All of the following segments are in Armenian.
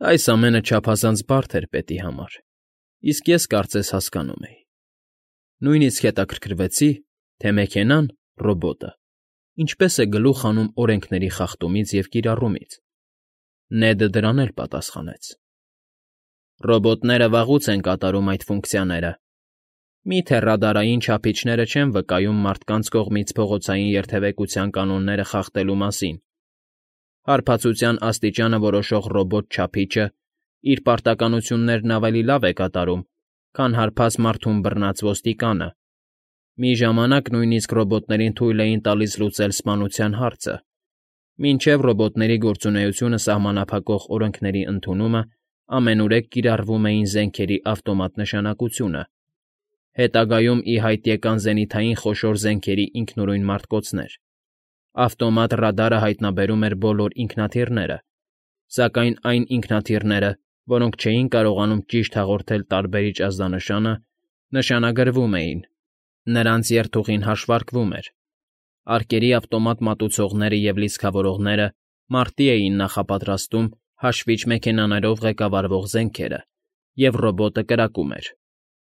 Այս ամենը չափազանց բարդ էր պետի համար, իսկ ես կարծես հասկանում էի։ Նույնիսկ հետաքրքրվեցի, թե մեքենան, ռոբոտը, ինչպես է գլուխ անում օրենքների խախտումից և կիրառումից։ Նեդը դրան էլ պատասխանեց. Ռոբոտները վաղուց են կատարում այդ ֆունկցիաները։ Միթե ռադարային չափիչները չեն վկայում մարդկանց կողմից փողոցային երթևեկության կանոնները խախտելու մասին։ Հարբացության աստիճանը որոշող ռոբոտ չափիչը իր պարտականություններն ավելի լավ է կատարում, քան հարբած մարդուն բռնած ոստիկանը։ Մի ժամանակ նույնիսկ ռոբոտներին թույլ էին տալիս լուծել սպանության հարցը, մինչև ռոբոտների գործունեությունը սահմանափակող օրենքների ընդունումը ամենուրեք կիրառվում էին զենքերի ավտոմատ նշանակությունը։ Հետագայում ի հայտ եկան զենիթային խոշոր զենքերի ինքնուրույն մարտկոցներ։ Ավտոմատ ռադարը հայտնաբերում էր բոլոր ինքնաթիռները, սակայն այն ինքնաթիռները, որոնք չէին կարողանում ճիշտ հաղորդել տարբերիչ ազդանշանը, նշանագրվում էին, նրանց երթուղին հաշվարկվում էր։ Արկերի ավտոմատ մատուցողները և լիցքավորողները մարտի էին նախապատրաստում հաշվիչ մեքենաներով ղեկավարվող զենքերը, և ռոբոտը կրակում էր։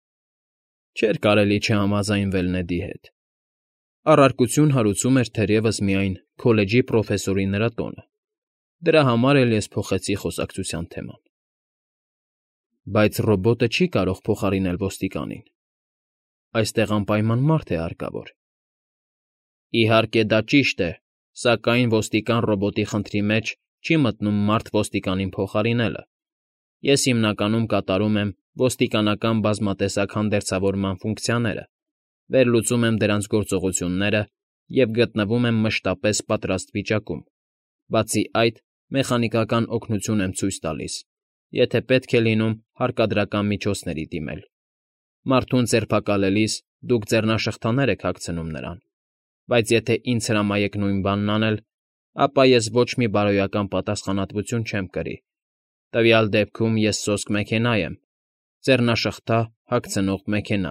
Չէր կարելի չհամաձայնվել Նեդի հետ։ Առարկություն հարուցում էր թերևս միայն քոլեջի պրոֆեսորի նրա տոնը։ Դրա համար էլ ես փոխեցի խոսակցության թեման։ Բայց ռոբոտը չի կարող փոխարինել ոստիկանին։ Այստեղ անպայման մարդ է հարկավոր։ Իհարկե դա ճիշտ է, սակայն ոստիկան ռոբոտի խնդրի մեջ չի մտնում մարդ ոստիկանին փոխարինելը։ Ես հիմնականում կատարում եմ ոստիկանական բազմատեսակ հանդերձավորման ֆունկցիաները, վերլուծում եմ դրանց գործողությունները և գտնվում եմ մշտապես պատրաստ վիճակում։ Բացի այդ, մեխանիկական օգնություն եմ ցույց տալիս, եթե պետք է լինում հարկադրական միջոցների դիմել։ Մարդուն ձերբակալելիս դուք ձեռնաշղթաներ եք հագցնում նրան, բայց եթե ինձ հրամայեք նույն բանն անել, ապա ես ոչ մի բարոյական պատասխանատվություն չեմ կրի։ Տվյալ դեպքում ես սոսկ մեքենա եմ, ձեռնաշղթա հագցնող մեքենա։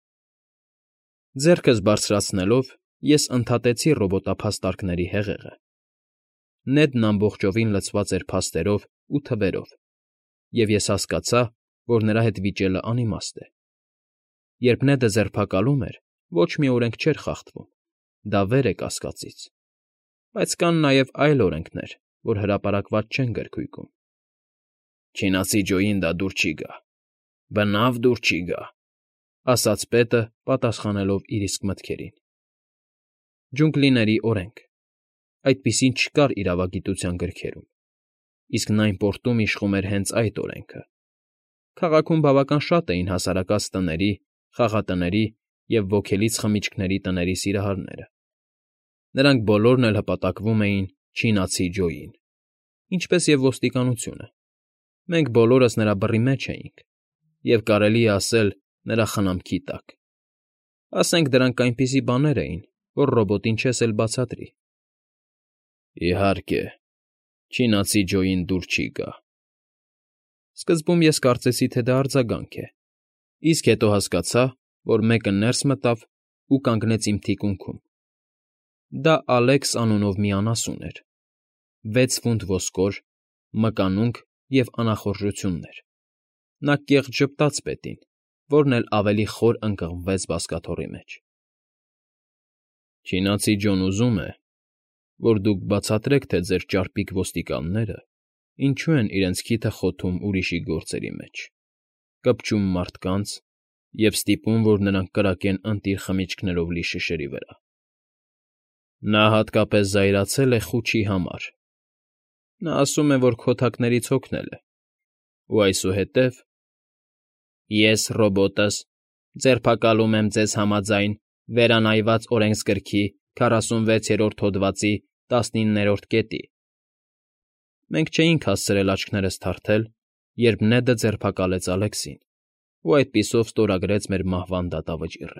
Ձեռքս բարձրացնելով՝ ես ընդհատեցի ռոբոտափաստարկների հեղեղը։ Նեդն ամբողջովին լցված էր փաստերով ու թվերով, և ես հասկացա, որ նրա հետ վիճելը անիմաստ է։ Երբ Նեդը ձերբակալում էր, ոչ մի օրենք չէր խախտվում, դա վեր է կասկածից։ Բայց կան նաև այլ օրենքներ, որ հրապարակված չեն գրքույկում։ Չինացի Ջոյին դա դուր չի գա, բնավ դուր չի գա, ասաց պետը, պատասխանելով իր իսկ մտքերին։ Ջունգլիների օրենք։ Այդպիսին չկար իրավագիտության գրքերում, իսկ Նայնպորտում իշխում էր հենց այդ օրենքը։ Քաղաքում բավական շատ էին հասարակած տների, խաղատների և ոգելից խմիչքների տների սիրահարները։ Նրանք բոլորն էլ հպատակվում էին Չինացի Ջոյին, ինչպես և ոստիկանությունը։ Մենք բոլորս նրա բռի մեջ էինք, և կարելի է ասել նրա խնամքի տակ։ Ասենք դրանք այնպիսի բաներ էին, որ ռոբոտին չես էլ բացատրի։ Իհարկե, Չինացի Ջոյին դուր չի գա։ Սկզբում ես կարծեցի, թե դա արձագանք է, իսկ հետո հասկացա, որ մեկը ներս մտավ ու կանգնեց իմ թիկունքում։ Դա Ալեքս անունով մի անասուն էր, 6 ֆունտ ոսկոր, մկանունք և անախորժություններ։ Նա կեղտ ժպտաց պետին, որն էլ ավելի խոր ընկղմվեց բազկաթոռի մեջ։ Չինացի Ջոն ուզում է, որ դուք բացատրեք, թե ձեր ճարպիկ ոստիկանները ինչու են իրենց քիթը խոթում ուրիշի գործերի մեջ, կպչում մարդկանց և ստիպում, որ նրանք կրակեն ընտիր խմիչքներով լի շշերի վրա։ Նա հատկապես զայրացել է Խուչի համար։ Նա ասում է, որ քոթակներից հոգնել է, ու այսուհետև… Ես, ռոբոտս, ձերբակալում եմ ձեզ համաձայն Վերանայված օրենսգրքի 46-րդ հոդվածի 19-րդ կետի։ Մենք չէինք հասցրել աչքներս թարթել, երբ Նեդը ձերբակալեց Ալեքսին ու այդպիսով ստորագրեց մեր մահվան դատավճիռը։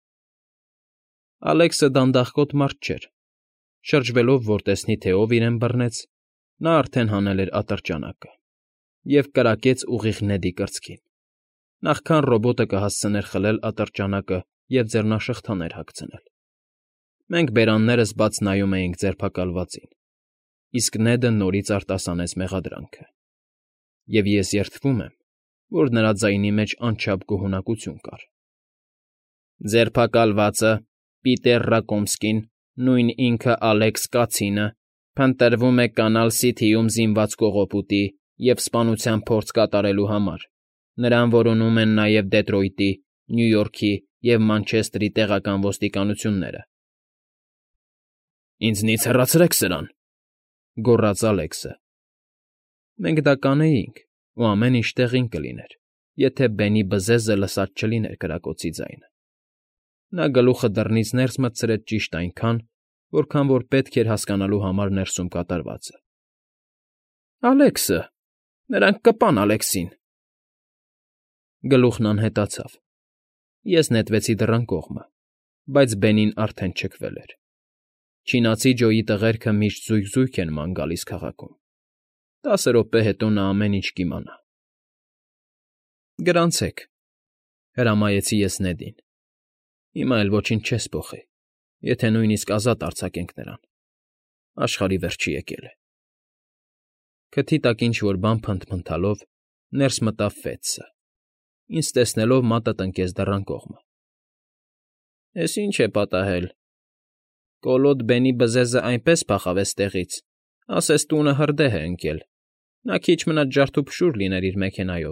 Ալեքսը դանդաղկոտ մարդ չէր։ Շրջվելով, որ տեսնի, թե ով իրեն բռնեց, նա արդեն հանել էր ատրճանակը և կրակեց ուղիղ Նեդի կրծքին, նախքան ռոբոտը կհասցներ խլել ատրճանակը և ձեռնաշղթաներ հագցնել։ Մենք բերաններս բաց նայում էինք ձերբակալվածին, իսկ Նեդը նորից արտասանեց մեղադրանքը։ և ես երդվում եմ, որ նրա ձայնի մեջ անչափ գոհունակություն կար։ Ձերբակալվածը, Պիտեր Ռակոմսկին, նույն ինքը Ալեքս Կացինը, փնտրվում է Կանալ Սիթիում զինված կողոպուտի և սպանության փորձ կատարելու համար, նրան որոնում են նաև Դեթրոյթի, Նյու Յորքի և Մանչեստրի տեղական ոստիկանությունները։ «Ինձնից հեռացրեք սրան,֊ գոռաց Ալեքսը։ Մենք դա կանեինք, ու ամեն ինչ տեղին կլիներ, եթե Բենի բզեզը լսած չլիներ կրակոցի ձայնը։ Նա գլուխը դռնից ներս մտցրեց ճիշտ այնքան, որքան որ պետք էր հասկանալու համար ներսում կատարվածը։ Ալեքսը… Նրանք կպան Ալեքսին… Գլուխն անհետացավ։ Ես նետվեցի դռան կողմը, բայց Բենին արդեն չքվել էր։ Չինացի Ջոյի տղերքը միշտ զույգ են ման գալիս քաղաքում։ 10 րոպե հետո նա ամեն ինչ կիմանա։ Գրանցեք,֊ հրամայեցի ես Նեդին։ Հիմա էլ ոչինչ չես փոխի, եթե նույնիսկ ազատ արձակենք նրան։ Աշխարհի վերջը եկել է։ Քթի տակ ինչ֊որ բան փնթփնթալով ներս մտավ Ֆեթսը։ Ինձ տեսնելով մատը տնկեց դռան կողմը։ Էս ինչ է պատահել։ Կոլոտ Բենի բզեզը այնպես փախավեց տեղից, ասես տունը հրդեհ է ընկել։ Նա քիչ մնաց ջարդուփշուր լիներ իր մեքենայով։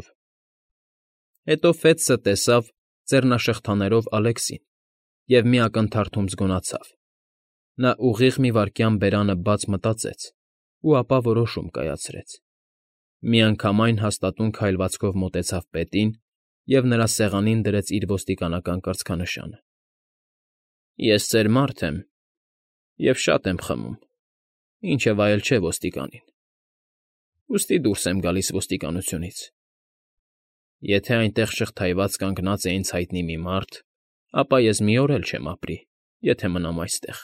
Հետո Ֆեթսը տեսավ ձեռնաշղթաներով Ալեքսին և մի ակնթարթում զգոնացավ։ Նա ուղիղ մի վայրկյան բերանը բաց մտածեց ու ապա որոշում կայացրեց։ Միանգամայն հաստատուն քայլվածքով մոտեցավ պետին և նրա սեղանին դրեց իր ոստիկանական կրծքանշանը։ Ես ծեր մարդ եմ և շատ եմ խմում, ինչը վայել չէ ոստիկանին։ Ուստի դուրս եմ գալիս ոստիկանությունից։ Եթե այնտեղ շղթայված կանգնած է ինձ հայտնի մի մարդ, ապա ես մի օր էլ չեմ ապրի, եթե մնամ այստեղ։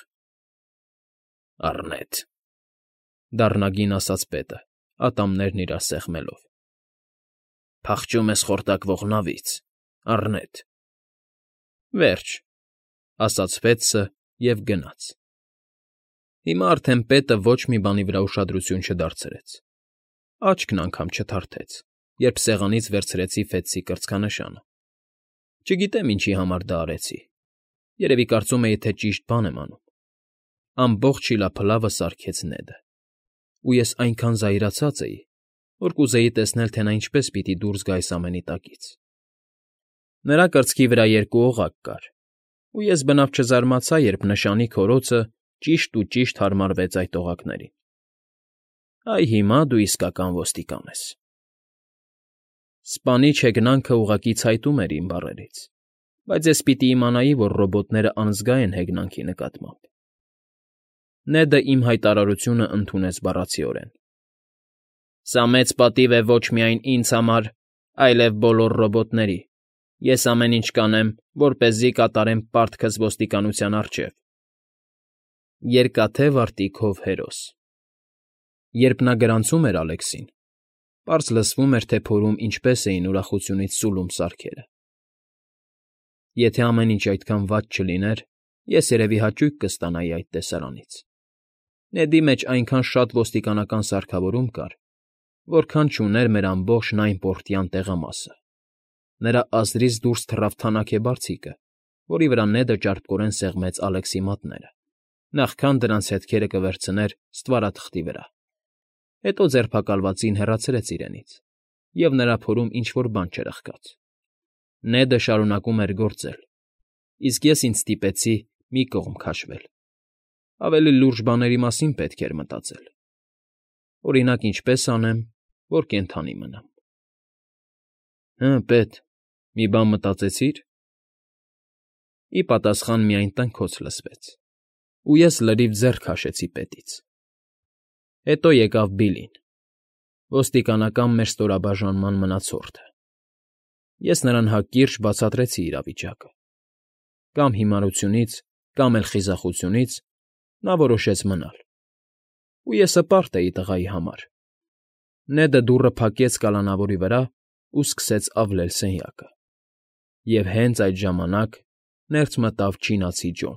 Առնետ,֊ դառնագին ասաց պետը, ատամներն իրար սեղմելով։ Փախչում ես խորտակվող նավից, առնետ։ Վերջ,֊ ասաց Ֆեթսը և գնաց։ Հիմա արդեն պետը ոչ մի բանի վրա ուշադրություն չդարձրեց։ Աչքն անգամ չթարթեց, երբ սեղանից վերցրեցի Ֆեթսի կրծքանշանը։ Չգիտեմ ինչի համար դա արեցի։ Երևի կարծում էի, թե ճիշտ բան եմ անում։ Ամբողջ շիլափլավը սարքեց Նեդը։ Ու ես այնքան զայրացած էի, որ կուզեի տեսնել, թե նա ինչպես պիտի դուրս գա այս ամենի տակից։ Նրա կրծքի վրա 2 օղակ կար, ու ես բնավ չզարմացա, երբ նշանի քորոցը ճիշտ հարմարվեց այդ օղակներին։ Այ հիմա դու իսկական ոստիկան ես։ Սպանիչ հեգնանքը ուղղակի ցայտում էր իմ բառերից, բայց ես պիտի իմանայի, որ ռոբոտները անզգա են հեգնանքի նկատմամբ։ Նեդը իմ հայտարարությունը ընդունեց բառացիորեն։ Սա մեծ պատիվ է ոչ միայն ինձ համար, այլև բոլոր ռոբոտների։ Ես ամեն ինչ կանեմ, որպեսզի կատարեմ պարտքս ոստիկանության առջև։ Երկաթե վարտիքով հերոս։ Երբ նա գրանցում էր Ալեքսին, պարզ լսվում էր, թե փորում ինչպես էին ուրախությունից սուլում սարքերը։ Եթե ամեն ինչ այդքան վատ չլիներ, ես երևի հաճույք կստանայի այդ տեսարանից։ Նեդի մեջ այնքան շատ ոստիկանական սարքավորում կար, որքան չուներ մեր ամբողջ Նայնպորտյան տեղամասը։ Նրա ազդրից դուրս թռավ թանաքեբարձիկը, որի վրա Նեդը ճարպկորեն սեղմեց Ալեքսի մատները, նախքան դրանց հետքերը կվերցներ ստվարաթղթի վրա։ Հետո ձերբակալվածին հեռացրեց իրենից, և նրա փորում ինչ֊որ բան չրխկաց։ Նեդը շարունակում էր գործել, իսկ ես ինձ ստիպեցի մի կողմ քաշվել։ Ավելի լուրջ բաների մասին պետք էր մտածել։ Օրինակ, ինչպես անեմ, որ կենդանի մնամ։ Պետ, մի բան մտածեցի՞ր։ Ի պատասխան միայն տնքոց լսվեց, ու ես լրիվ ձեռ քաշեցի պետից։ Հետո եկավ Բիլին, ոստիկանական մեր ստորաբաժանման մնացորդը։ Ես նրան հակիրճ բացատրեցի իրավիճակը։ Կամ հիմարությունից, կամ էլ խիզախությունից նա որոշեց մնալ։ Ու ես հպարտ էի տղայի համար։ Նեդը դուռը փակեց կալանավորի վրա ու սկսեց ավլել սենյակը։ Եվ հենց այդ ժամանակ ներս մտավ չինացի Ջոն։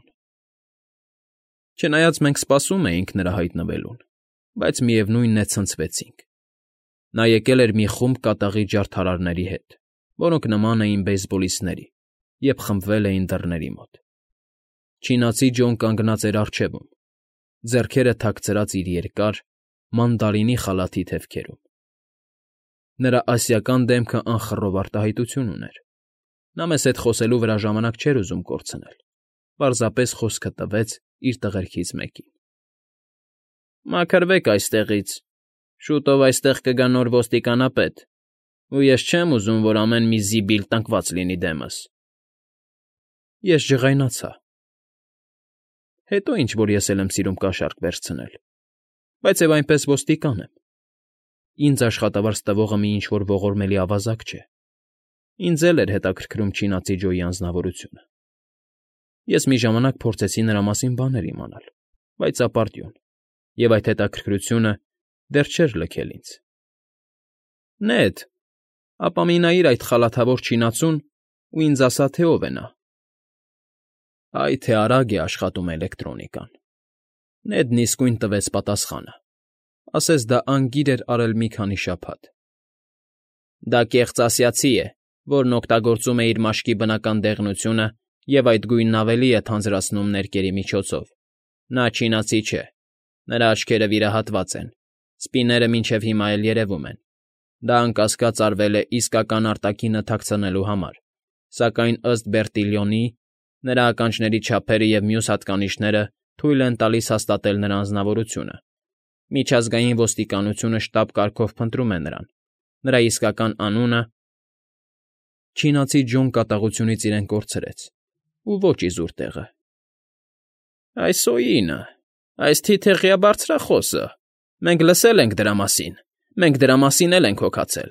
Չնայած մենք սպասում էինք նրա հայտնվելուն, բայց միևնույն է ցնցվեցինք։ Նա եկել էր մի խումբ կատաղի ջարդարարների հետ, որոնք նման էին բեյսբոլիստների, և խմբվել էին դռների մոտ։ Չինացի Ջոն կանգնած էր առջևում, ձեռքերը թաքցրած իր երկար, մանդարինի խալաթի թևքերում։ Նրա ասիական դեմքը անխռով արտահայտություն ուներ։ Նա մեզ հետ խոսելու վրա ժամանակ չէր ուզում կորցնել, պարզապես խոսքը տվեց իր տղերքից մեկին։ «Մաքրվեք այստեղից, շուտով այստեղ կգա նոր ոստիկանապետ, ու ես չեմ ուզում, որ ամեն մի զիբիլ տնկված լինի դեմս»։ Ես ջղայնացա։ Հետո ինչ որ ես էլ եմ սիրում կաշառք վերցնել, բայց և այնպես ոստիկան եմ։ Ինձ աշխատավարձ տվողը մի ինչ֊որ ողորմելի ավազակ չէ։ Ինձ էլ էր հետաքրքրում չինացի Ջոյի անձնավորությունը։ Ես մի ժամանակ փորձեցի նրա մասին բաներ իմանալ, բայց ապարդյուն, և այդ հետաքրքրությունը դեռ չէր լքել ինձ։ «Նեթ, ապա մի նայիր այդ խալաթավոր չինացուն ու ինձ ասա, թե ով է նա»։ Այ թե արագ է աշխատում էլեկտրոնիկան։ Նեթն իսկույն տվեց պատասխանը, ասես դա անգիր էր արել մի քանի շաբաթ։ «Դա կեղծ ասիացի է, որն օգտագործում է իր մաշկի բնական դեղնությունը և այդ գույնն ավելի է թանձրացնում ներկերի միջոցով։ Նա չինացի չէ։ Նրա աչքերը վիրահատված են, սպիները մինչև հիմա էլ երևում են։ Դա անկասկած արվել է իսկական արտաքինը թաքցնելու համար, սակայն ըստ Բերտիլյոնի, նրա ականջների չափերը և մյուս հատկանիշները թույլ են տալիս հաստատել նրա անձնավորությունը։ Միջազգային ոստիկանությունը շտապ կարգով փնտրում է նրան։ Նրա իսկական անունը…» Չինացի Ջոն կատաղությունից իրեն կորցրեց ու ոչ իզուր տեղը։ «Այս Օյինը, այս թիթեղյա բարձրախոսը… Մենք լսել ենք դրա մասին, մենք դրա մասին էլ ենք հոգացել»։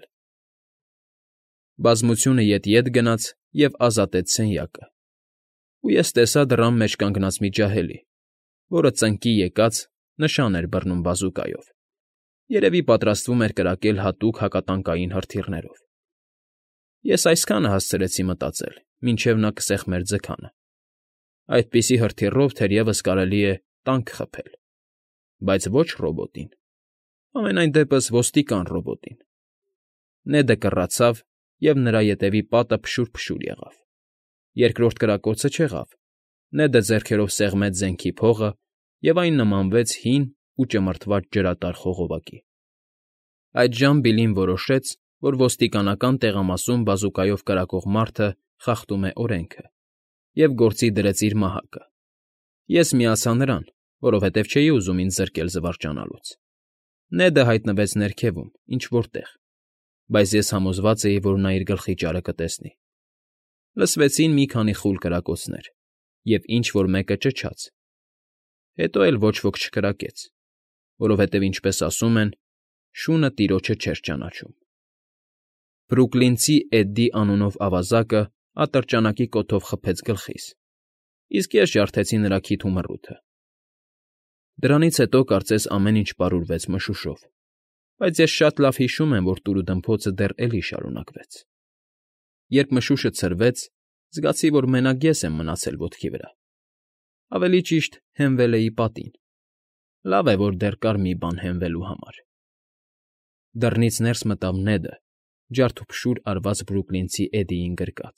Բազմությունը ետ գնաց և ազատեց սենյակը, ու ես տեսա դռան մեջ կանգնած մի ջահելի, որը ծնկի եկած նշան էր բռնում բազուկայով, երևի պատրաստվում էր կրակել հատուկ հակատանկային հրթիռներով։ Ես այսքանը հասցրեցի մտածել, մինչև նա կսեղմեր ձգանը։ Այդպիսի հրթիռով թերևս կարելի է տանկ խփել, բայց ոչ ռոբոտին, համենայն դեպս ոստիկան ռոբոտին։ Նեդը կռացավ, և նրա ետևի պատը փշուր եղավ։ Երկրորդ կրակոցը չեղավ։ Նեդը ձեռքերով սեղմեց զենքի փողը, և այն նմանվեց հին ու ճմրթված ջրատար խողովակի։ Այդժամ Բիլլին որոշեց, որ ոստիկանական տեղամասում բազուկայով կրակող մարդը խախտում է օրենքը, և գործի դրեց իր մահակը։ Ես միացա նրան, որովհետև չէի ուզում ինձ զրկել զվարճանալուց։ Նեդը հայտնվեց ներքևում, ինչ֊որ տեղ, բայց ես համոզված էի, որ նա իր գլխի ճարը կտեսնի։ Լսվեցին մի քանի խուլ կրակոցներ, և ինչ֊որ մեկը ճչաց։ Հետո էլ ոչ ոք չկրակեց, որովհետև, ինչպես ասում են, շունը տիրոջը չէր ճանաչում։ Բրուկլինցի Էդդի անունով ավազակը ատրճանակի կոթով խփեց գլխիս, իսկ ես ջարդեցի նրա քիթ ու մռութը։ Դրանից հետո կարծես ամեն ինչ պարուրվեց մշուշով, բայց ես շատ լավ հիշում եմ, որ տուրուդմփոցը դեռ էլի շարունակվեց։ Երբ մշուշը ցրվեց, զգացի, որ մենակ ես եմ մնացել ոտքի վրա։ Ավելի ճիշտ հենվել էի պատին։ Լավ է, որ դեռ կար մի բան հենվելու համար։ Դռնից ներս մտավ Նեդը, ջարդուփշուր արված Բրուկլինցի Էդդիին գրկած։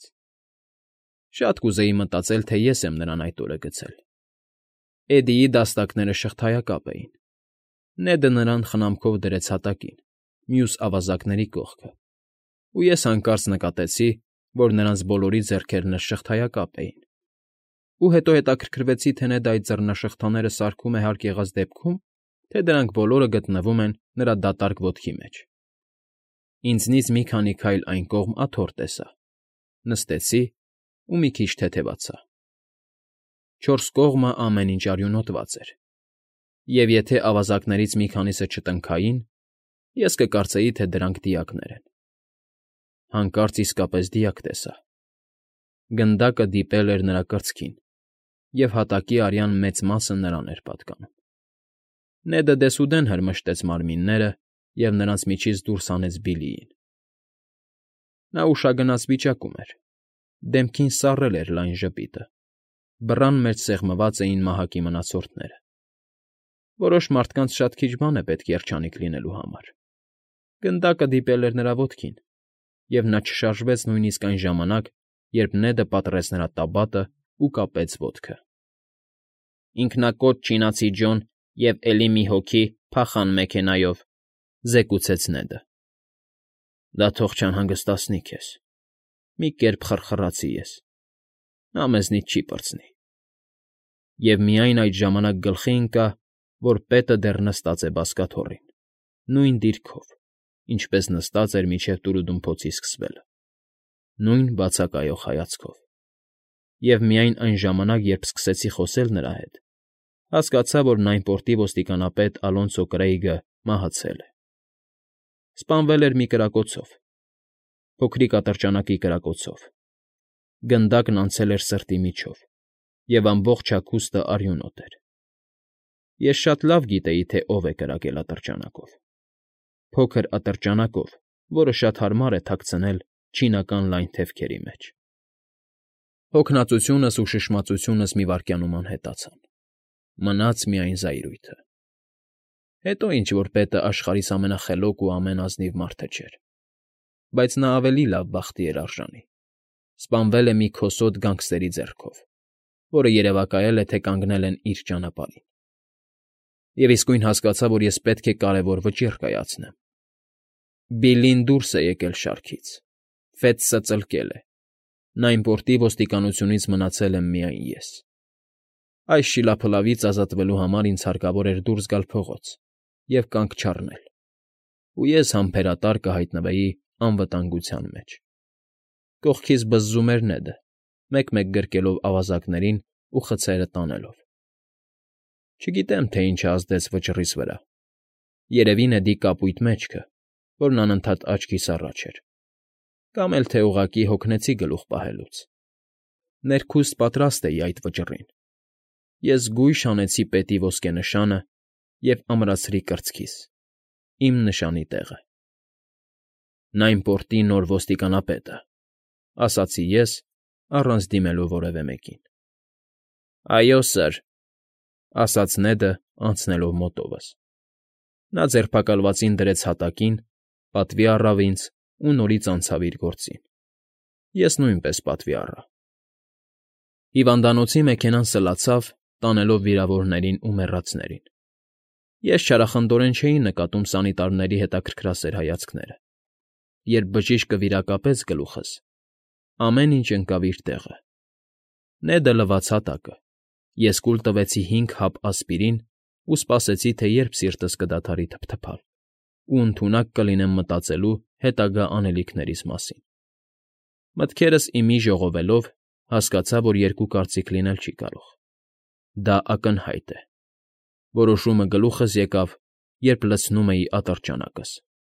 Շատ կուզեի մտածել, թե ես եմ նրան այդ օրը գցել։ Էդդիի դաստակները շղթայակապ էին։ Նեդը նրան խնամքով դրեց հատակին, մյուս ավազակների կողքը, ու ես հանկարծ նկատեցի, որ նրանց բոլորի ձեռքերն էլ շղթայակապ էին։ Ու հետո հետաքրքրվեցի, թե Նեդը այդ ձեռնաշղթաները սարքում է հարկ եղած դեպքում, թե դրանք բոլորը գտնվում են նրա դատարկ ոտքի մեջ։ Ինձնից մի քանի քայլ այն կողմ աթոռ տեսա, նստեցի ու մի քիչ թեթևացա։ Չորս կողմը ամեն ինչ արյունոտված էր, և եթե ավազակներից մի քանիսը չտնքային, ես կկարծեի, թե դրանք դիակներ են։ Հանկարծ իսկապես դիակ տեսա։ Գնդակը դիպել էր նրա կրծքին, և հատակի արյան մեծ մասը նրան էր պատկանում։ Նեդը դեսուդեն հրմշտեց մարմինները և նրանց միջից դուրս հանեց Բիլլիին։ Նա ուշագնաց վիճակում էր, դեմքին սառել էր լայն ժպիտը, բռան մեջ սեղմված էին մահակի մնացորդները։ Որոշ մարդկանց շատ քիչ բան է պետք երջանիկ լինելու համար։ Գնդակը դիպել էր նրա ոտքին, և նա չշարժվեց նույնիսկ այն ժամանակ, երբ Նեդը պատռեց նրա տաբատն ու կապեց ոտքը։ «Ինքնակոծ չինացի Ջոն և էլի մի հոգի փախան մեքենայով», զեկուցեց Նեդը։ «Դա թող չանհանգստացնի քեզ,֊ մի կերպ խրխրացի ես,֊ նա մեզնից չի պրծնի»։ Եվ միայն այդ ժամանակ գլխի ընկա, որ պետը դեռ նստած է բազկաթոռին, նույն դիրքով, ինչպես նստած էր մինչև տուրուդումփոցի սկսվելը, նույն բացակայող հայացքով։ Եվ միայն այն ժամանակ, երբ սկսեցի խոսել նրա հետ, հասկացա, որ Նայնպորտի ոստիկանապետ Ալոնսո Կրեյգը մահացել է։ Սպանվել էր մի կրակոցով, փոքրիկ ատրճանակի կրակոցով։ Գնդակն անցել էր սրտի միջով, և ամբողջ հագուստը արյունոտ էր։ Ես շատ լավ գիտեի, թե ով է կրակել ատրճանակով։ Փոքր ատրճանակով, որը շատ հարմար է թաքցնել չինական լայն թևքերի մեջ։ Հոգնածությունս ու շշմածությունս մի վայրկյանում անհետացան։ Մնաց միայն զայրույթը։ Հետո ինչ֊որ պետը աշխարհիս ամենախելոք ու ամենազնիվ մարդը չէր, բայց նա ավելի լավ բախտի էր արժանի։ Սպանվել է մի քոսոտ գանգստերի ձեռքով, որը երևակայել է, թե կանգնել են իր ճանապարհին։ Եվ իսկույն հասկացա, որ ես պետք է կարևոր վճիռ կայացնեմ։ Բիլլին դուրս է եկել շարքից, Ֆետսը ծլկել է, Նայնպորտի ոստիկանությունից մնացել եմ միայն ես։ Այս շիլափլավից ազատվելու համար ինձ հարկավոր էր դուրս գալ փողոց և կանգ չառնել, ու ես համբերատար կհայտնվեի անվտանգության մեջ։ Կողքից բզզում էր Նեդը, մեկ֊մեկ գրկելով ավազակներին ու խցերը տանելով։ Չգիտեմ, թե ինչը ազդեց վճռիս վրա։ Երևի Նեդի կապույտ մեջքը, որն անընդհատ աչքիս առաջ էր, կամ էլ թե ուղղակի հոգնեցի գլուխ պահելուց։ Ներքուստ պատրաստ էի այդ վճռին։ Ես գույշ հանեցի պետի ոսկենշանը և ամրացրի կրծքիս, իմ նշանի տեղը։ «Նայնպորտի նոր ոստիկանապետը,֊ ասացի ես, առանց դիմելու որևէ մեկին։ «Այո, սըր,֊ ասաց Նեդը, անցնելով մոտովս։ Նա ձերբակալվածին դրեց հատակին, պատվի առավ ինձ ու նորից անցավ իր գործին։ Ես նույնպես պատվի առա։ Հիվանդանոցի մեքենան սլացավ, տանելով վիրավորներին ու մեռածներին։ Ես չարախնդորեն չէի նկատում սանիտարների հետաքրքրասեր հայացքները։ Երբ բժիշկը վիրակապեց գլուխս, ամեն ինչ ընկավ իր տեղը։ Նեդը լվաց հատակը, ես կուլ տվեցի 5 հապ ասպիրին ու սպասեցի, թե երբ սիրտս կդադարի թփթփալ, ու ընդունակ կլինեմ մտածելու հետագա անելիքներիս մասին։ Մտքերս ի մի ժողովելով, հասկացա, որ երկու կարծիք լինել չի կարող։ Դա ակնհայտ է։ Որոշումը գլուխս եկավ, երբ լցնում էի ատրճանակս։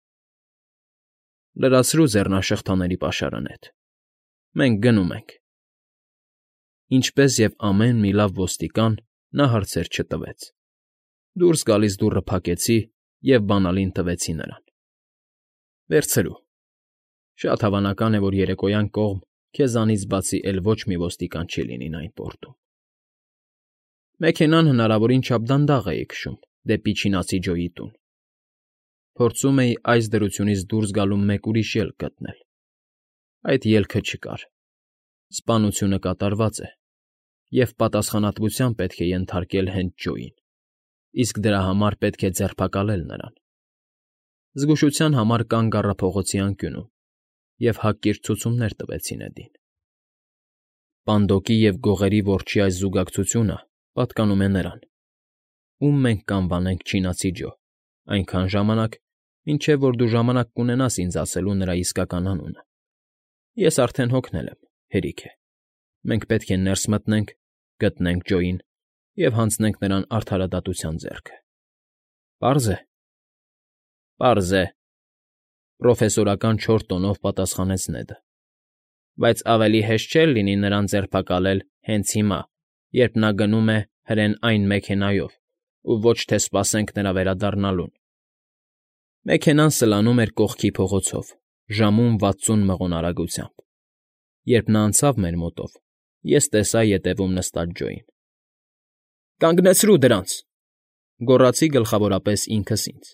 Լրացրու ձեռնաշղթաների պաշարը, Նեդ։ Մենք գնում ենք։ Ինչպես և ամեն մի լավ ոստիկան, նա հարցեր չտվեց։ Դուրս գալիս դուռը փակեցի և բանալին տվեցի նրան։ Վերցրու։ Շատ հավանական է, որ երեկոյան կողմ քեզանից բացի էլ ոչ մի ոստիկան չի լինի Նայնպորտում։ Մեքենան հնարավորին չափ դանդաղ էի քշում դեպի չինացի Ջոյի տուն։ Փորձում էի այս դրությունից դուրս գալու մեկ ուրիշ ելք գտնել։ Այդ ելքը չկար։ Սպանությունը կատարված է, և պատասխանատվության պետք է ենթարկել հենց Ջոյին, իսկ դրա համար պետք է ձերբակալել նրան։ Զգուշության համար կանգ առա փողոցի անկյունում և հակիրճ ցուցումներ տվեցի Նեդին։ Պանդոկի և գողերի որջի այս զուգակցությունը պատկանում է նրան, ում մենք կանվանենք չինացի Ջո, այնքան ժամանակ, մինչև որ դու ժամանակ կունենաս ինձ ասելու նրա իսկական անունը։ Ես արդեն հոգնել եմ, հերիք է։ Մենք պետք է ներս մտնենք, գտնենք Ջոյին և հանձնենք նրան արդարադատության ձեռքը։ Պարզ է։ Պարզ է,֊ պրոֆեսորական չոր տոնով պատասխանեց Նեդը։ Բայց ավելի հեշտ չէր լինի նրան ձերբակալել հենց հիմա, երբ նա գնում է հրեն այն մեքենայով, ու ոչ թե սպասենք նրա վերադառնալուն։ Մեքենան սլանում էր կողքի փողոցով, ժամում 60 մղոն արագությամբ։ Երբ նա անցավ մեր մոտով, ես տեսա ետևում նստած Ջոյին։ «Կանգնեցրու դրանց,֊ գոռացի գլխավորապես ինքս ինձ,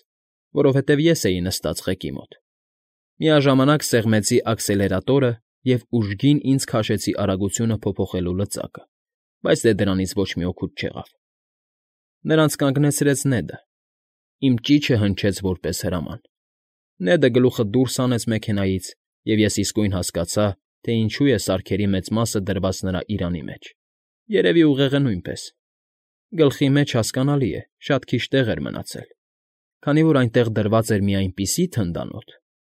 որովհետև ես էի նստած ղեկի մոտ։ Միաժամանակ սեղմեցի աքսելերատորը և ուժգին ինձ քաշեցի արագությունը փոփոխելու լծակը, բայց դե դրանից ոչ մի օգուտ չեղավ։ Նրանց կանգնեցրեց Նեդը։ Իմ ճիչը հնչեց որպես հրաման։ Նեդը գլուխը դուրս հանեց մեքենայից, և ես իսկույն հասկացա, թե ինչու է սարքերի մեծ մասը դրված նրա իրանի մեջ։ Երևի ուղեղը նույնպես։ Գլխի մեջ, հասկանալի է, շատ քիչ տեղ էր մնացել, քանի որ այնտեղ դրված էր մի այնպիսի թնդանոթ,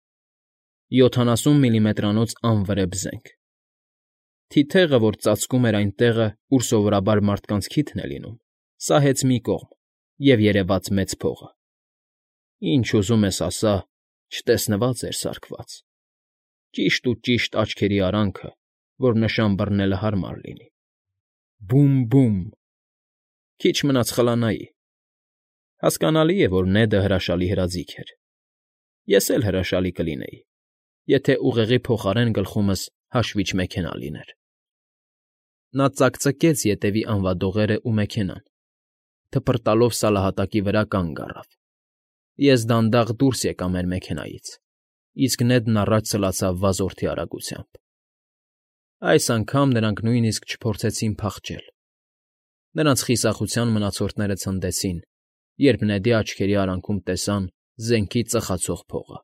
70 մմ-անոց անվրեպ զենք։ Թիթեղը, որ ծածկում էր այն տեղը, ուր սովորաբար մարդկանց քիթն է լինում, սահեց մի կողմ և երևաց մեծ փողը։ Ինչ ուզում ես ասա, չտեսնված էր սարքված։ Ճիշտ ու ճիշտ աչքերի արանքը, որ նշան բռնելը հարմար լինի։ Բում֊բում… Քիչ մնաց խլանայի։ Հասկանալի է, որ Նեդը հրաշալի հրաձիգ էր։ Ես էլ հրաշալի կլինեի, եթե ուղեղի փոխարեն գլխումս հաշվիչ մեքենա լիներ։ Նա ծակծկեց ետևի անվադողերն ու մեքենան, թփրտալով սալահատակի վրա կանգ առավ։ Ես դանդաղ դուրս եկա մեր մեքենայից, իսկ Նեդն առաջ սլացավ վազորդի արագությամբ։ Այս անգամ նրանք նույնիսկ չփորձեցին փախչել։ Նրանց խիսախության մնացորդները ցնդեցին, երբ Նեդի աչքերի արանքում տեսան զենքի ծխացող փողը։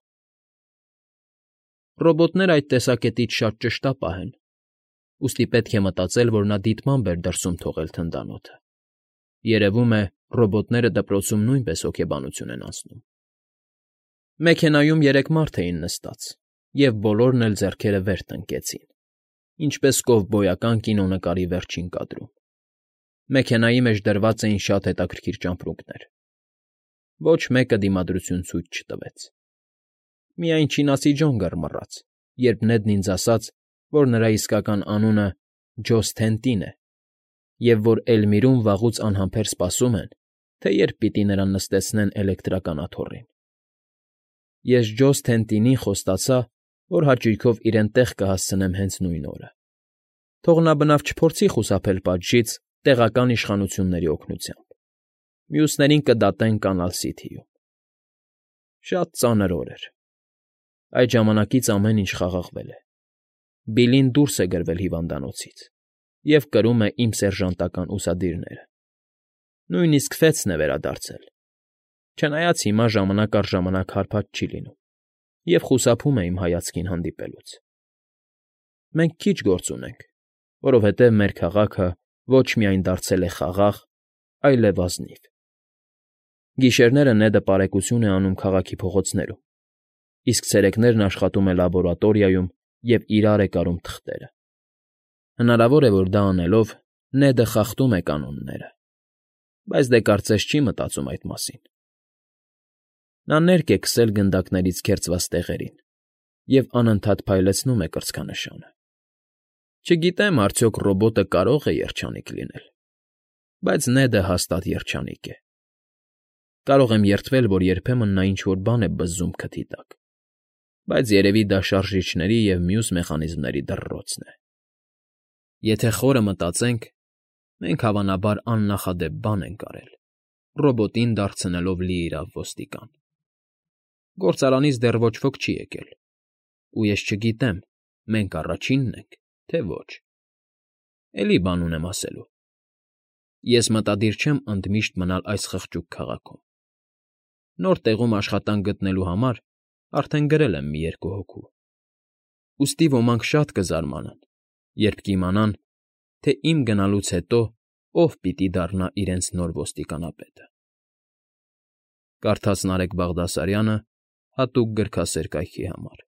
Ռոբոտները այդ տեսակետից շատ ճշտապահ են, ուստի պետք է մտածել, որ նա դիտմամբ էր դրսում թողել թնդանոթը։ Երևում է, ռոբոտները դպրոցում նույնպես հոգեբանություն են անցնում։ Մեքենայում 3 մարդ էին նստած, և բոլորն էլ ձեռքերը վեր տնկեցին, ինչպես կովբոյական կինոնկարի վերջին կադրում։ Մեքենայի մեջ դրված էին շատ հետաքրքիր ճամպրուկներ։ Ոչ մեկը դիմադրություն ցույց չտվեց։ Միայն չինացի Ջոն գռմռաց, երբ Նեդն ինձ ասաց, որ նրա իսկական անունը Ջոս Թենտին է, և որ Էլմիրում վաղուց անհամբեր սպասում են, թե երբ պիտի նրան նստեցնեն էլեկտրական աթոռին։ Ես Ջոս Թենտինին խոստացա, որ հաճույքով իրեն տեղ կհասցնեմ հենց նույն օրը։ Թող նա բնավ չփորձի խուսափել պատժից տեղական իշխանությունների օգնությամբ։ Մյուսներին կդատեն Կանալ Սիթիում։ Շատ ծանր օր էր։ Այդ ժամանակից ամեն ինչ խաղաղվել է։ Բիլին դուրս է գրվել հիվանդանոցից և կրում է իմ սերժանտական ուսադիրները։ Նույնիսկ Ֆեյթսն է վերադարձել, չնայած հիմա ժամանակ առ ժամանակ հարբած չի լինում և խուսափում է իմ հայացքին հանդիպելուց։ Մենք քիչ գործ ունենք, որովհետև մեր քաղաքը ոչ միայն դարձել է խաղաղ, այլև ազնիվ։ Գիշերները Նեդը պարեկություն է անում քաղաքի փողոցներում, իսկ ցերեկներն աշխատում է լաբորատորիայում և իրար է կարում թղթերը։ Հնարավոր է, որ դա անելով Նեդը խախտում է կանոնները, բայց դե կարծես չի մտածում այդ մասին։ Նա ներք է քսել գնդակներից քերծված տեղերին և անընդհատ փայլեցնում է կրծքանշանը։ Չգիտեմ, արդյոք ռոբոտը կարո՞ղ է երջանիկ լինել, բայց Նեդը հաստատ երջանիկ է։ Կարող եմ երդվել, որ երբեմն նա ինչ֊որ բան է բզզում քթի տակ, բայց երևի դա շարժիչների և մյուս մեխանիզմների դռռոցն է։ Եթե խորը մտածենք, մենք հավանաբար աննախադեպ բան ենք արել, ռոբոտին դարձնելով լիիրավ ոստիկան։ Գործարանից դեռ ոչ ոք չի եկել, ու ես չգիտեմ, մենք առաջինն ենք, թե ոչ։ Էլի բան ունեմ ասելու։ Ես մտադիր չեմ ընդմիշտ մնալ այս խղճուկ քաղաքում։ Նոր տեղում աշխատանք գտնելու համար արդեն գրել եմ մի 2 հոգու։ Ուստի ոմանք շատ կզարմանան, երբ կիմանան, թե իմ գնալուց հետո ով պիտի դառնա իրենց նոր ոստիկանապետը։ Կարդաց Նարեկ Բաղդասարյանը հատուկ գրքասեր կայքի համար։